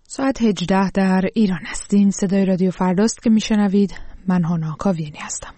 ساعت 18 در ایران هستین. صدای رادیو فرداست که میشنوید. من هانا کاویانی هستم.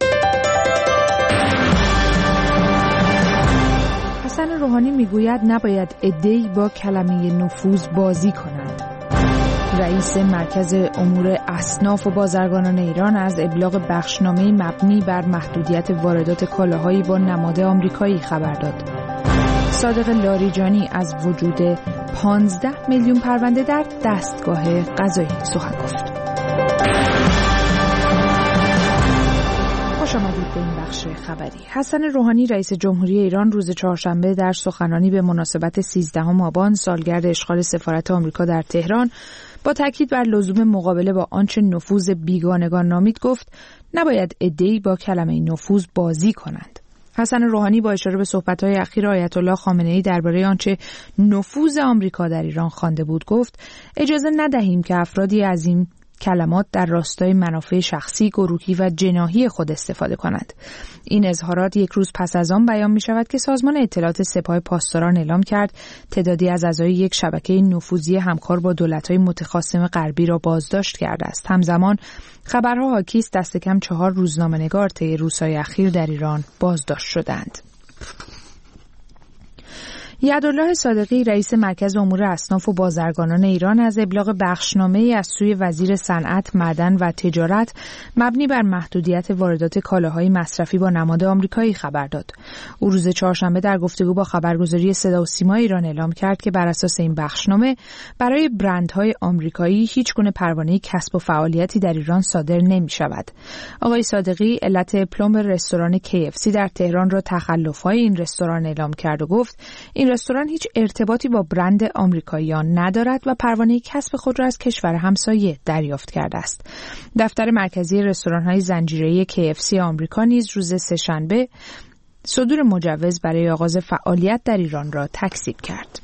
حسن روحانی میگوید نباید عده‌ای با کلمه نفوذ بازی کنند. رئیس مرکز امور اصناف و بازرگانان ایران از ابلاغ بخشنامه‌ای مبنی بر محدودیت واردات کالاهایی با نماد آمریکایی خبر داد. صادق لاریجانی از وجود 15 میلیون پرونده در دستگاه قضایی سخن گفت. خوش آمدید به این بخش خبری. حسن روحانی رئیس جمهوری ایران روز چهارشنبه در سخنرانی به مناسبت 13 آبان سالگرد اشغال سفارت آمریکا در تهران با تاکید بر لزوم مقابله با آنچه نفوذ بیگانگان نامید گفت نباید عده‌ای با کلمه نفوذ بازی کنند. حسن روحانی با اشاره به صحبت‌های اخیر آیت الله خامنه‌ای درباره آنچه نفوذ آمریکا در ایران خوانده بود گفت اجازه ندهیم که افرادی از این کلمات در راستای منافع شخصی، گروهی و جناحی خود استفاده کنند. این اظهارات یک روز پس از آن بیان می شود که سازمان اطلاعات سپاه پاسداران اعلام کرد تعدادی از اعضای یک شبکه نفوذی همکار با دولت‌های متخاصم غربی را بازداشت کرده است. همزمان خبرها حاکی است دست کم 4 روزنامه‌نگار طی روزهای اخیر در ایران بازداشت شدند. یدالله صادقی رئیس مرکز امور اصناف و بازرگانان ایران از ابلاغ بخشنامه‌ای از سوی وزیر صنعت، معدن و تجارت مبنی بر محدودیت واردات کالاهای مصرفی با نماد آمریکایی خبر داد. او روز چهارشنبه در گفتگو با خبرگزاری صدا و سیما ایران اعلام کرد که بر اساس این بخشنامه برای برندهای آمریکایی هیچگونه پروانه کسب و فعالیتی در ایران صادر نمی‌شود. آقای صادقی علت پلمب رستوران KFC در تهران را تخلف‌های این رستوران اعلام کرد و گفت این رستوران هیچ ارتباطی با برند آمریکاییان ندارد و پروانه کسب خود را از کشور همسایه دریافت کرده است. دفتر مرکزی رستوران‌های زنجیره‌ای KFC آمریکا نیز روز سه‌شنبه صدور مجوز برای آغاز فعالیت در ایران را تکذیب کرد.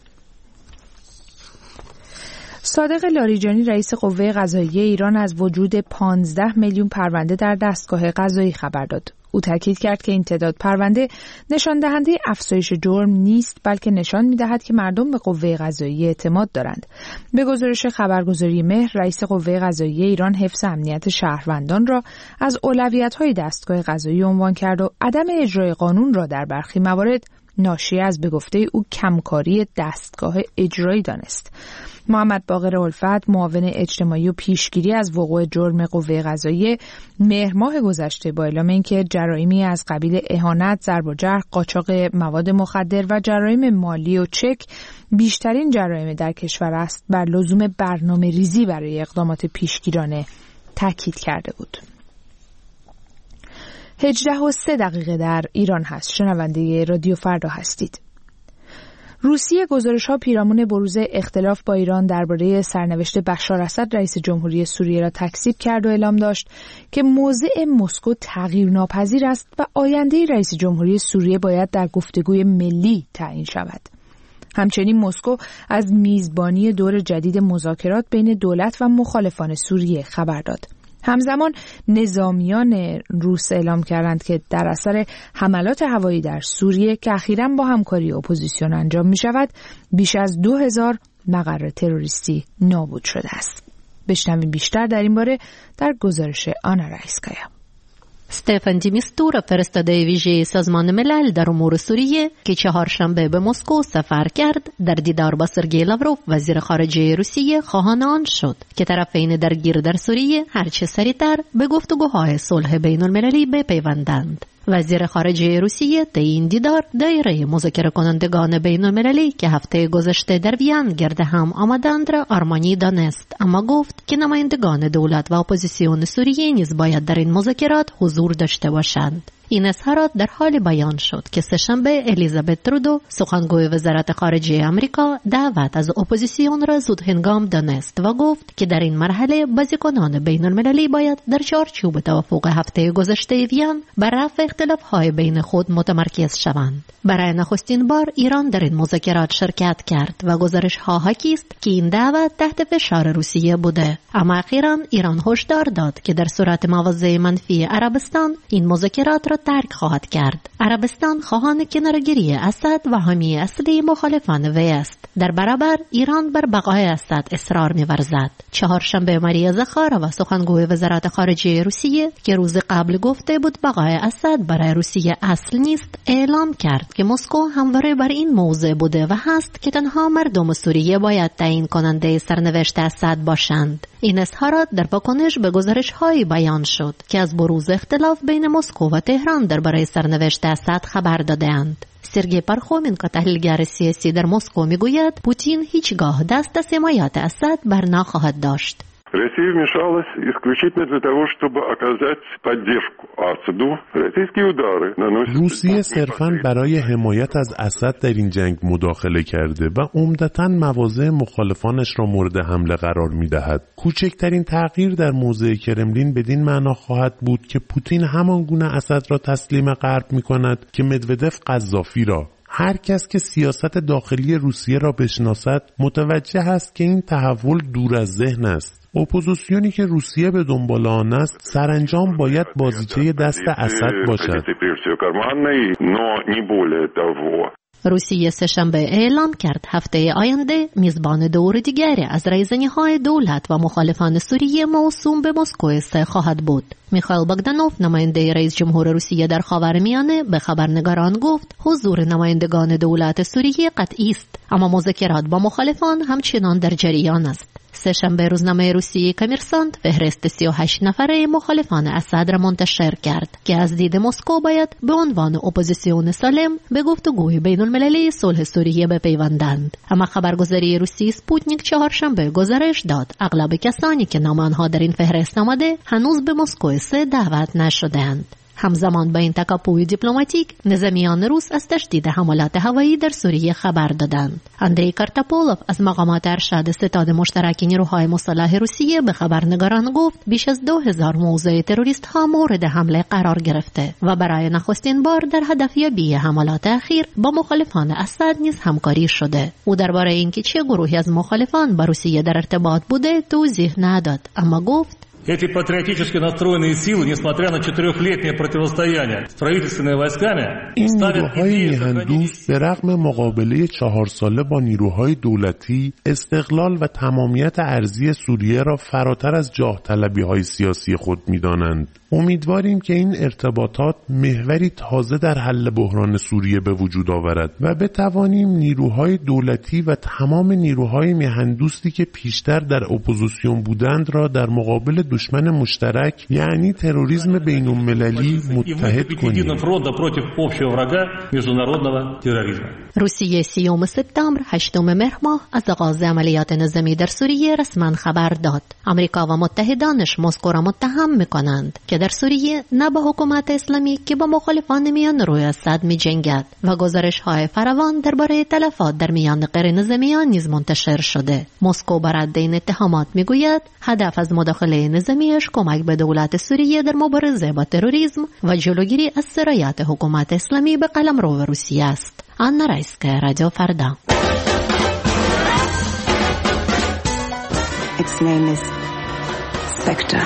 صادق لاریجانی رئیس قوه قضاییه ایران از وجود 15 میلیون پرونده در دستگاه قضایی خبر داد. او تاکید کرد که این تعداد پرونده نشان دهنده افزایش جرم نیست بلکه نشان می‌دهد که مردم به قوه قضاییه اعتماد دارند. به گزارش خبرگزاری مهر رئیس قوه قضاییه ایران حفظ امنیت شهروندان را از اولویت‌های دستگاه قضایی عنوان کرد و عدم اجرای قانون را در برخی موارد ناشی از به گفته او کمکاری دستگاه اجرایی دانست. محمد باقر الفت معاون اجتماعی و پیشگیری از وقوع جرم قوه قضاییه مهر ماه گذشته با اعلام اینکه جرایمی از قبیل اهانت، ضرب و جرح، قاچاق مواد مخدر و جرایم مالی و چک بیشترین جرایم در کشور است بر لزوم برنامه‌ریزی برای اقدامات پیشگیرانه تاکید کرده بود. 18:03 در ایران هست. شنونده رادیو فردا هستید. روسیه گزارش‌ها پیرامون بروز اختلاف با ایران درباره سرنوشت بشار اسد رئیس جمهوری سوریه را تکذیب کرد و اعلام داشت که موضع مسکو تغییرناپذیر است و آینده رئیس جمهوری سوریه باید در گفتگوی ملی تعیین شود. همچنین مسکو از میزبانی دور جدید مذاکرات بین دولت و مخالفان سوریه خبر داد. همزمان نظامیان روس اعلام کردند که در اثر حملات هوایی در سوریه که اخیراً با همکاری اپوزیسیون انجام می شود بیش از 2000 مقر تروریستی نابود شده است. بشنویم بیشتر در این باره در گزارش آنا رایسکایا. استفان دی میستورا فرستاده ویژه سازمان ملل در امور سوریه که چهارشنبه به مسکو سفر کرد در دیدار با سرگئی لاوروف وزیر خارجه روسیه خواهان آن شد که طرفین درگیر در سوریه هرچه سریعتر به گفتگوهای صلح بین المللی بپیوندند. وزیر خارجه روسیه طی این دیدار دایره مذاکره کنندگان بین المللی که هفته گذشته در وین گرد هم آمدند را آرمانی دانست، اما گفت که نمایندگان دولت و اپوزیسیون سوریه نیز باید در این مذاکرات حضور داشته باشند. این اظهارات در حال بیان شد که سه‌شنبه الیزابت ترودو سخنگوی وزارت خارجه آمریکا دعوت از اپوزیسیون را زود هنگام دانست و گفت که در این مرحله بازیکنان بین المللی باید در چارچوب توافق هفته گذشته وین بر رفع اختلاف‌های بین خود متمرکز شوند. برای نخستین بار ایران در این مذاکرات شرکت کرد و گزارش‌ها حاکی است که این دعوت تحت فشار روسیه بوده، اما اخیراً ایران هشدار داد که در صورت مواضع منفی عربستان این مذاکرات را را ترک خواهد کرد. عربستان خواهان کنارگیری اسد و حامی اصلی مخالفان وی است. در برابر ایران بر بقای اسد اصرار می‌ورزد. چهارشنبه ماریا زخارova سخنگوی وزارت خارجه روسیه که روز قبل گفته بود بقای اسد برای روسیه اصل نیست، اعلام کرد که مسکو همواره بر این موضع بوده و هست که تنها مردم سوریه باید تعیین کننده سرنوشت اسد باشند. این اظهارات در واکنش به گزارش‌هایی بیان شد که از بروز اختلاف بین مسکو و تهران درباره سرنوشت اسد خبر دادند. سرگئی پارخومین که تحلیلگر سیاسی در مسکو میگوید پوتین هیچگاه دست از حمایت اسد بر نخواهد داشت. Россия вмешалась исключительно для того, чтобы оказать поддержку Асаду. Российские удары наносят. روسیه صرفاً برای حمایت از اسد در این جنگ مداخله کرده و عمدتاً مواضع مخالفانش را مورد حمله قرار می‌دهد. کوچکترین تغییر در موضع کرملین بدین معنا خواهد بود که پوتین همان گونه اسد را تسلیم غرب می‌کند که مدودف قذافی را. هر کس که سیاست داخلی روسیه را بشناسد متوجه است که این تحول دور از ذهن است. اپوزیسیونی که روسیه به دنبال آن است سرانجام باید بازیچه دست اسد باشد. روسیه سه‌شنبه اعلام کرد هفته آینده میزبان دور دیگری از رایزنی‌های دولت و مخالفان سوریه موسوم به مسکو خواهد بود. میخائیل باگدانوف نماینده رئیس جمهور روسیه در خاورمیانه به خبرنگاران گفت حضور نمایندگان دولت سوریه قطعی است، اما مذاکرات با مخالفان همچنان در جریان است. سه‌شنبه روزنامه روسیه کامرسانت فهرست 38 نفره مخالفان اسد را منتشر کرد که از دید مسکو باید به عنوان اپوزیسیون سالم به گفتگوی بین‌المللی صلح سوریه بپیوندند. اما خبرگزاری روسی سپوتنیک چهارشنبه گزارش داد اغلب کسانی که نام آنها در این فهرست آمده هنوز به مسکو دعوت نشده‌اند. همزمان با این تکاپوی دیپلماتیک نظامیان روس از تشدید حملات هوایی در سوریه خبر دادند. اندری کارتاپولوف از مقامات ارشد ستاد مشترک نیروهای مسلح روسیه به خبرنگاران گفت بیش از 2000 موضع تروریست ها مورد حمله قرار گرفته و برای نخستین بار در هدفیابی حملات اخیر با مخالفان اسد نیز همکاری شده. او درباره اینکه چه گروهی از مخالفان با روسیه در ارتباط بوده توضیح نداد، اما گفت Эти патриотически настроенные силы, несмотря на 4-летнее противостояние с правительственными войсками, این نیروهای میهندوست به رغم مقابله 4 ساله با نیروهای دولتی استقلال و تمامیت ارضی سوریه را فراتر از جاه طلبی‌های سیاسی خود می‌دانند. امیدواریم که این ارتباطات محوری تازه در حل بحران سوریه به وجود آورد و بتوانیم نیروهای دولتی و تمام نیروهای میهندوستی که پیشتر در اپوزیسیون بودند را در مقابل دشمن مشترک یعنی تروریسم بین‌المللی متحد کنیم. روسیه 30 سپتامبر 8 مهر ماه از آغاز عملیات نظامی در سوریه رسما خبر داد. آمریکا و متحدانش مسکو را متهم می‌کنند که در سوریه نه با حکومت اسلامی که با مخالفان میان روی اسد می‌جنگد و گزارش‌های فراوان درباره تلفات در میان غیر نظامیان نیز منتشر شده. مسکو بر رد این اتهامات می‌گوید هدف از مداخله نظامیش کمک به دولت سوریه در مبارزه با تروریسم و جلوگیری از سرایت حکومت اسلامی به قلمرو روسیه است. آنا رایسکا، رادیو فردا. Its name is Spectre.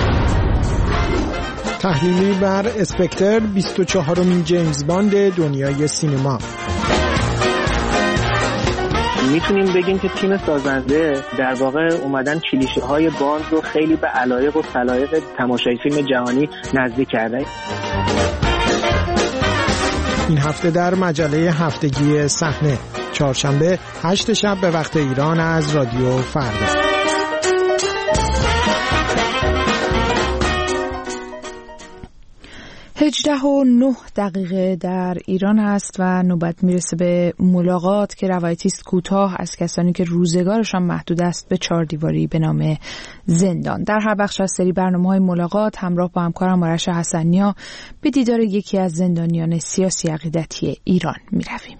تحلیلی بر اسپکتر 24مین جیمز باند دنیای سینما. میتونیم بگیم که تیم سازنده در واقع اومدن کلیشه های باند رو خیلی به علایق و سلایق تماشای فیلم جهانی نزدیک کرده. این هفته در مجله هفتگی صحنه چهارشنبه 8 شب به وقت ایران از رادیو فردا. 18:09 در ایران است و نوبت میرسه به ملاقات که روایتی است کوتاه از کسانی که روزگارشان محدود است به 4 دیواری به نام زندان. در هر بخش از سری برنامه‌های ملاقات همراه با همکارم آرش حسنیا به دیدار یکی از زندانیان سیاسی عقیدتی ایران میرویم.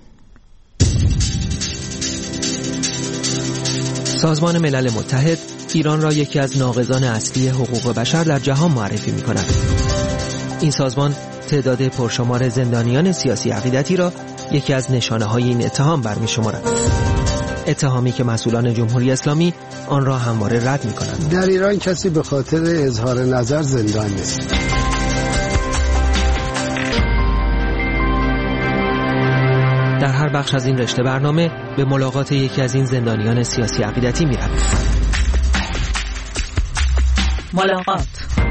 سازمان ملل متحد ایران را یکی از ناقضان اصلی حقوق بشر در جهان معرفی می‌کند. این سازمان تعداد پرشمار زندانیان سیاسی عقیدتی را یکی از نشانه‌های این اتهام برمی‌شمارد. اتهامی که مسئولان جمهوری اسلامی آن را همواره رد می‌کنند. در ایران کسی به خاطر اظهار نظر زندان نیست. بخش از این رشته برنامه به ملاقات یکی از این زندانیان سیاسی عقیدتی می‌رویم. ملاقات.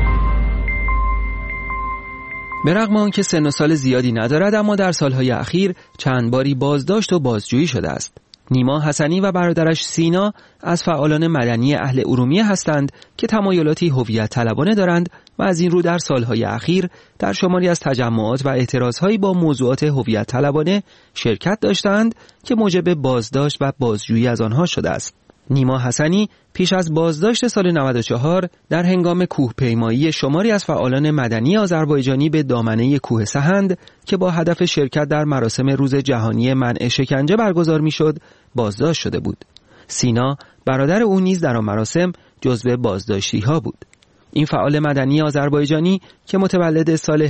به رغم آنکه سن و سال زیادی ندارد، اما در سالهای اخیر چند باری بازداشت و بازجویی شده است. نیما حسنی و برادرش سینا از فعالان مدنی اهل ارومیه هستند که تمایلاتی هویت طلبانه دارند و از این رو در سالهای اخیر در شماری از تجمعات و اعتراضهایی با موضوعات هویت طلبانه شرکت داشتند که موجب بازداشت و بازجویی از آنها شده است. نیما حسنی پیش از بازداشت سال 94 در هنگام کوهپیمایی شماری از فعالان مدنی آذربایجانی به دامنه کوه سهند که با هدف شرکت در مراسم روز جهانی منع شکنجه برگزار می‌شد، بازداشت شده بود. سینا برادر او نیز در آن مراسم جزو بازداشتی‌ها بود. این فعال مدنی آذربایجانی که متولد سال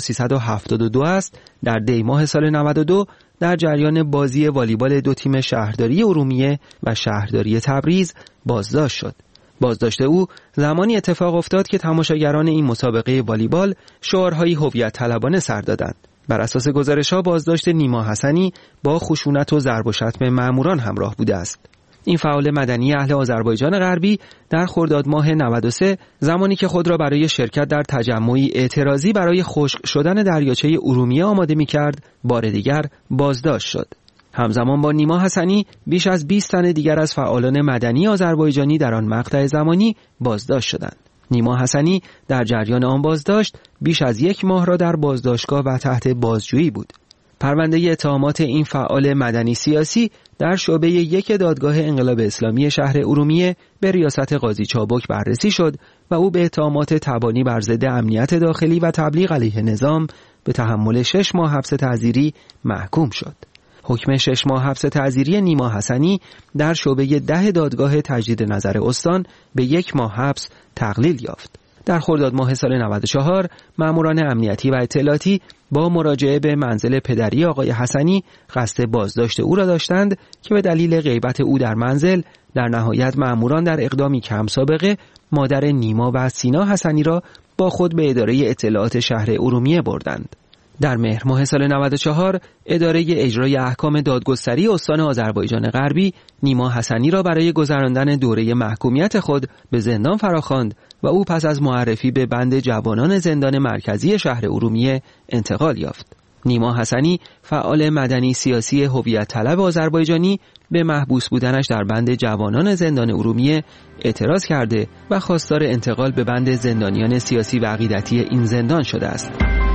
1372 است، در دی ماه سال 92 در جریان بازی والیبال دو تیم شهرداری ارومیه و شهرداری تبریز بازداشت شد. بازداشت او زمانی اتفاق افتاد که تماشاگران این مسابقه والیبال شعارهای هویت طلبانه سر دادند. بر اساس گزارش‌ها بازداشت نیما حسنی با خشونت و ضرب و شتم ماموران همراه بوده است. این فعال مدنی اهل آذربایجان غربی در خرداد ماه 93 زمانی که خود را برای شرکت در تجمعی اعتراضی برای خشک شدن دریاچه ارومیه آماده می‌کرد، بار دیگر بازداشت شد. همزمان با نیما حسنی بیش از 20 تن دیگر از فعالان مدنی آذربایجانی در آن مقطع زمانی بازداشت شدند. نیما حسنی در جریان آن بازداشت بیش از 1 ماه را در بازداشتگاه و تحت بازجویی بود. پرونده اتهامات این فعال مدنی سیاسی در شعبه 1 دادگاه انقلاب اسلامی شهر ارومیه به ریاست قاضی چابک بررسی شد و او به اتهامات تبانی بر ضد امنیت داخلی و تبلیغ علیه نظام به تحمل 6 ماه حبس تعزیری محکوم شد. حکم 6 ماه حبس تعزیری نیما حسنی در شعبه 10 دادگاه تجدید نظر استان به 1 ماه حبس تقلیل یافت. در خرداد ماه سال 94 ماموران امنیتی و اطلاعاتی با مراجعه به منزل پدری آقای حسنی قصد بازداشت او را داشتند که به دلیل غیبت او در منزل در نهایت ماموران در اقدامی کم سابقه مادر نیما و سینا حسنی را با خود به اداره اطلاعات شهر ارومیه بردند. در مهر ماه سال 94 اداره اجرای احکام دادگستری استان آذربایجان غربی نیما حسنی را برای گذراندن دوره محکومیت خود به زندان فراخواند و او پس از معرفی به بند جوانان زندان مرکزی شهر ارومیه انتقال یافت. نیما حسنی فعال مدنی سیاسی هویت طلب آذربایجانی به محبوس بودنش در بند جوانان زندان ارومیه اعتراض کرده و خواستار انتقال به بند زندانیان سیاسی و عقیدتی این زندان شده است.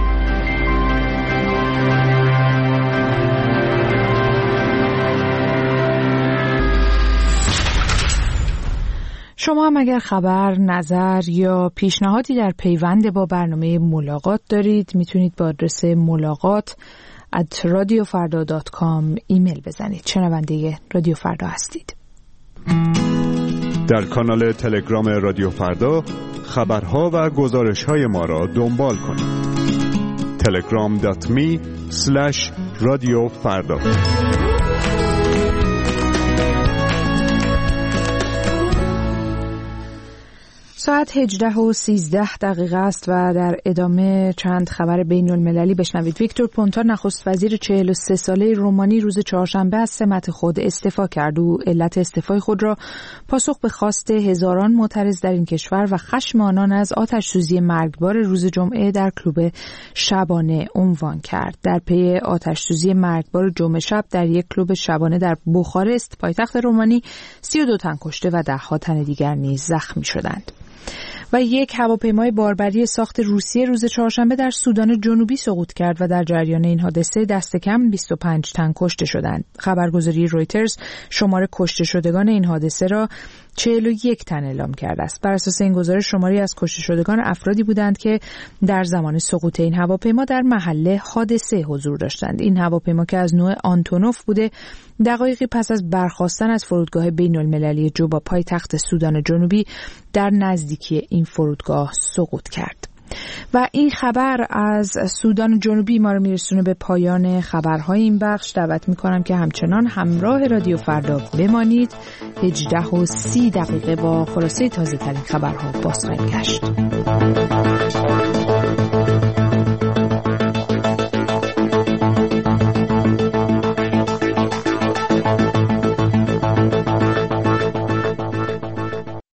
شما هم اگر خبر، نظر یا پیشنهادی در پیوند با برنامه ملاقات دارید میتونید با آدرس ملاقات@radiofarda.com ایمیل بزنید. شنونده رادیو فردا هستید. در کانال تلگرام رادیو فردا خبرها و گزارش‌های ما را دنبال کنید. telegram.me/radiofarda. ساعت 18:13 است و در ادامه چند خبر بین المللی بشنوید. ویکتور پونتا نخست وزیر 43 ساله رومانی روز چهارشنبه از سمت خود استعفا کرد. او علت استعفای خود را پاسخ به خواست هزاران معترض در این کشور و خشم آنان از آتش‌سوزی مرگبار روز جمعه در کلوب شبانه عنوان کرد. در پی آتش‌سوزی مرگبار جمعه شب در یک کلوب شبانه در بوخارست پایتخت رومانی 32 تن کشته و ده‌ها تن دیگر نیز زخمی شدند. و یک هواپیمای باربری ساخت روسیه روز چهارشنبه در سودان جنوبی سقوط کرد و در جریان این حادثه دست کم 25 تن کشته شدند. خبرگزاری رویترز شمار کشته شدگان این حادثه را 41 تن اعلام کرده است. بر اساس این گزارش شماری از کشته شدگان افرادی بودند که در زمان سقوط این هواپیما در محل حادثه حضور داشتند. این هواپیما که از نوع آنتونوف بوده دقایقی پس از برخاستن از فرودگاه بین‌المللی جوبا پایتخت سودان جنوبی در نزدیکی این فرودگاه سقوط کرد. و این خبر از سودان جنوبی ما رو میرسونه به پایان خبرهای این بخش. دعوت میکنم که همچنان همراه رادیو فردا بمانید. 18:30 با خلاصه تازه ترین خبرها باز خواهیم گشت.